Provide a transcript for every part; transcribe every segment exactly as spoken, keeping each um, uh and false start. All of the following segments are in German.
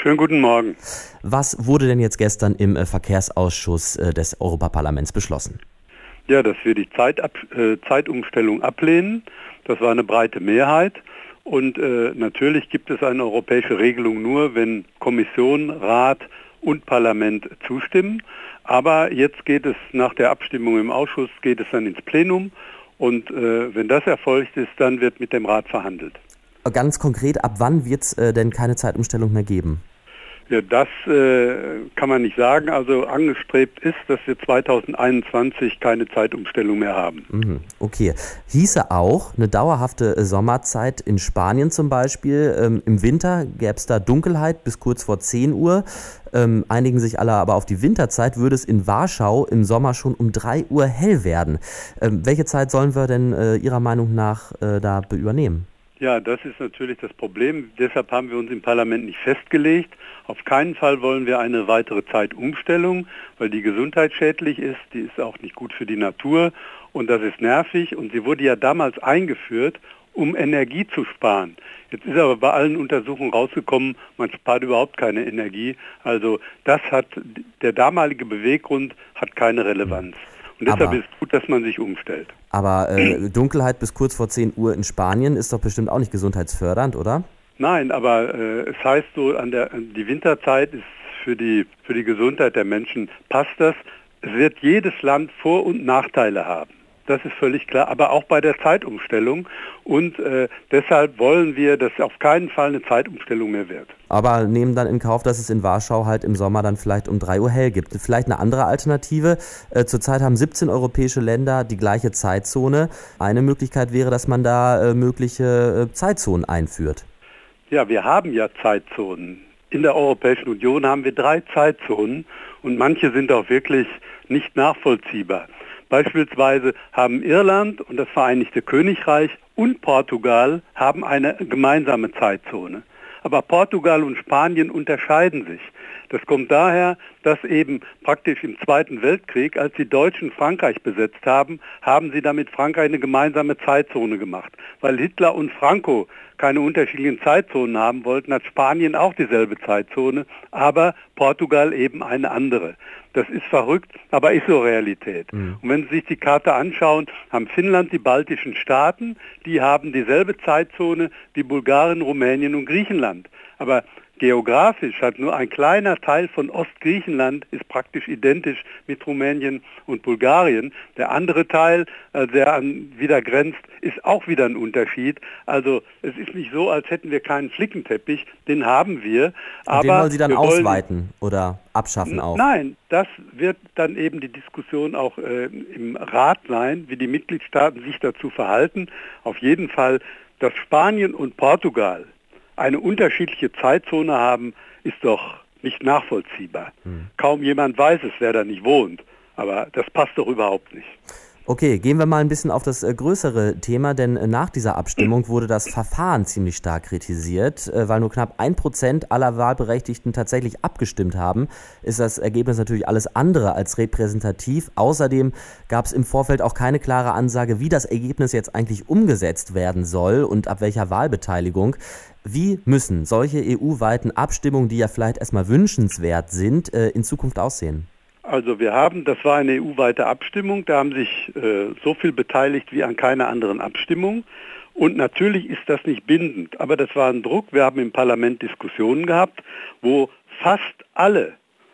Schönen guten Morgen. Was wurde denn jetzt gestern im äh, Verkehrsausschuss äh, des Europaparlaments beschlossen? Ja, dass wir die Zeitab äh, Zeitumstellung ablehnen. Das war eine breite Mehrheit. Und äh, natürlich gibt es eine europäische Regelung nur, wenn Kommission, Rat und Parlament zustimmen. Aber jetzt geht es nach der Abstimmung im Ausschuss, geht es dann ins Plenum. Und äh, wenn das erfolgt ist, dann wird mit dem Rat verhandelt. Ganz konkret, ab wann wird es äh, denn keine Zeitumstellung mehr geben? Ja, das äh, kann man nicht sagen. Also angestrebt ist, dass wir zweitausendeinundzwanzig keine Zeitumstellung mehr haben. Mhm, okay. Hieße auch eine dauerhafte Sommerzeit in Spanien zum Beispiel. Ähm, Im Winter gäbe es da Dunkelheit bis kurz vor zehn Uhr. Ähm, einigen sich alle aber auf die Winterzeit, würde es in Warschau im Sommer schon um drei Uhr hell werden. Ähm, welche Zeit sollen wir denn äh, Ihrer Meinung nach äh, da übernehmen? Ja, das ist natürlich das Problem. Deshalb haben wir uns im Parlament nicht festgelegt. Auf keinen Fall wollen wir eine weitere Zeitumstellung, weil die gesundheitsschädlich ist. Die ist auch nicht gut für die Natur und das ist nervig. Und sie wurde ja damals eingeführt, um Energie zu sparen. Jetzt ist aber bei allen Untersuchungen rausgekommen, man spart überhaupt keine Energie. Also das hat, der damalige Beweggrund hat keine Relevanz. Und deshalb aber, ist es gut, dass man sich umstellt. Aber äh, Dunkelheit bis kurz vor zehn Uhr in Spanien ist doch bestimmt auch nicht gesundheitsfördernd, oder? Nein, aber äh, es heißt so, an der, die Winterzeit ist für die, für die Gesundheit der Menschen, passt das. Es wird jedes Land Vor- und Nachteile haben. Das ist völlig klar, aber auch bei der Zeitumstellung. Und äh, deshalb wollen wir, dass auf keinen Fall eine Zeitumstellung mehr wird. Aber nehmen dann in Kauf, dass es in Warschau halt im Sommer dann vielleicht um drei Uhr hell gibt. Vielleicht eine andere Alternative. Äh, zurzeit haben siebzehn europäische Länder die gleiche Zeitzone. Eine Möglichkeit wäre, dass man da äh, mögliche äh, Zeitzonen einführt. Ja, wir haben ja Zeitzonen. In der Europäischen Union haben wir drei Zeitzonen und manche sind auch wirklich nicht nachvollziehbar. Beispielsweise haben Irland und das Vereinigte Königreich und Portugal haben eine gemeinsame Zeitzone. Aber Portugal und Spanien unterscheiden sich. Das kommt daher, dass eben praktisch im Zweiten Weltkrieg, als die Deutschen Frankreich besetzt haben, haben sie damit Frankreich eine gemeinsame Zeitzone gemacht. Weil Hitler und Franco keine unterschiedlichen Zeitzonen haben wollten, hat Spanien auch dieselbe Zeitzone, aber Portugal eben eine andere. Das ist verrückt, aber ist so Realität. Mhm. Und wenn Sie sich die Karte anschauen, haben Finnland, die baltischen Staaten, die haben dieselbe Zeitzone wie Bulgarien, Rumänien und Griechenland. Aber geografisch hat nur ein kleiner Teil von Ostgriechenland ist praktisch identisch mit Rumänien und Bulgarien. Der andere Teil, der an, wieder grenzt, ist auch wieder ein Unterschied. Also es ist nicht so, als hätten wir keinen Flickenteppich, den haben wir. Aber den wollen Sie dann wir wollen, ausweiten oder abschaffen auch? Nein, das wird dann eben die Diskussion auch äh, im Rat sein, wie die Mitgliedstaaten sich dazu verhalten. Auf jeden Fall, dass Spanien und Portugal eine unterschiedliche Zeitzone haben, ist doch nicht nachvollziehbar. Hm. Kaum jemand weiß es, wer da nicht wohnt. Aber das passt doch überhaupt nicht. Okay, gehen wir mal ein bisschen auf das äh, größere Thema, denn äh, nach dieser Abstimmung wurde das Verfahren ziemlich stark kritisiert, äh, weil nur knapp ein Prozent aller Wahlberechtigten tatsächlich abgestimmt haben, ist das Ergebnis natürlich alles andere als repräsentativ. Außerdem gab es im Vorfeld auch keine klare Ansage, wie das Ergebnis jetzt eigentlich umgesetzt werden soll und ab welcher Wahlbeteiligung. Wie müssen solche E U-weiten Abstimmungen, die ja vielleicht erstmal wünschenswert sind, äh, in Zukunft aussehen? Also wir haben, das war eine E U-weite Abstimmung, da haben sich äh, so viel beteiligt wie an keiner anderen Abstimmung. Und natürlich ist das nicht bindend, aber das war ein Druck. Wir haben im Parlament Diskussionen gehabt, wo fast alle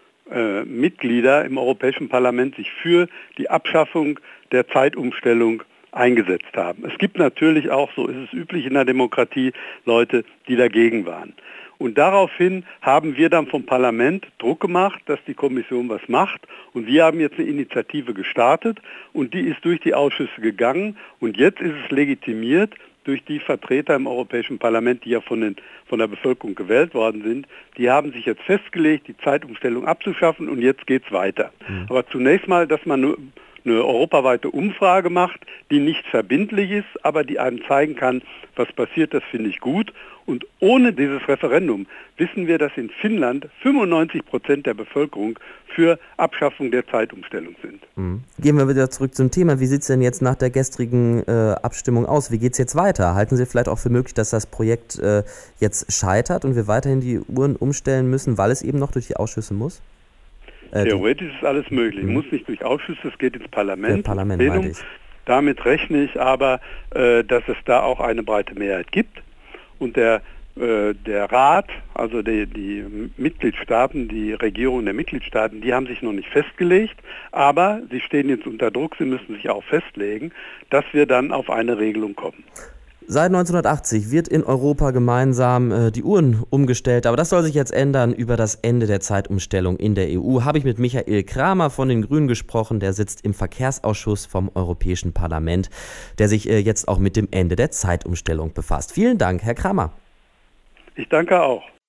äh, Mitglieder im Europäischen Parlament sich für die Abschaffung der Zeitumstellung eingesetzt haben. Es gibt natürlich auch, so ist es üblich in der Demokratie, Leute, die dagegen waren. Und daraufhin haben wir dann vom Parlament Druck gemacht, dass die Kommission was macht. Und wir haben jetzt eine Initiative gestartet und die ist durch die Ausschüsse gegangen. Und jetzt ist es legitimiert durch die Vertreter im Europäischen Parlament, die ja von, den, von der Bevölkerung gewählt worden sind. Die haben sich jetzt festgelegt, die Zeitumstellung abzuschaffen und jetzt geht es weiter. Mhm. Aber zunächst mal, dass man nur eine europaweite Umfrage macht, die nicht verbindlich ist, aber die einem zeigen kann, was passiert, das finde ich gut. Und ohne dieses Referendum wissen wir, dass in Finnland fünfundneunzig Prozent der Bevölkerung für Abschaffung der Zeitumstellung sind. Mhm. Gehen wir wieder zurück zum Thema. Wie sieht es denn jetzt nach der gestrigen äh, Abstimmung aus? Wie geht es jetzt weiter? Halten Sie vielleicht auch für möglich, dass das Projekt äh, jetzt scheitert und wir weiterhin die Uhren umstellen müssen, weil es eben noch durch die Ausschüsse muss? Äh, Theoretisch ist alles möglich. Mhm. Muss nicht durch Ausschüsse, es geht ins Parlament. Der Parlament, meine ich. Damit rechne ich aber, äh, dass es da auch eine breite Mehrheit gibt. Und der, äh, der Rat, also die, die Mitgliedstaaten, die Regierungen der Mitgliedstaaten, die haben sich noch nicht festgelegt, aber sie stehen jetzt unter Druck, sie müssen sich auch festlegen, dass wir dann auf eine Regelung kommen. Seit neunzehnhundertachtzig wird in Europa gemeinsam äh, die Uhren umgestellt, aber das soll sich jetzt ändern. Über das Ende der Zeitumstellung in der E U habe ich mit Michael Kramer von den Grünen gesprochen. Der sitzt im Verkehrsausschuss vom Europäischen Parlament, der sich äh, jetzt auch mit dem Ende der Zeitumstellung befasst. Vielen Dank, Herr Kramer. Ich danke auch.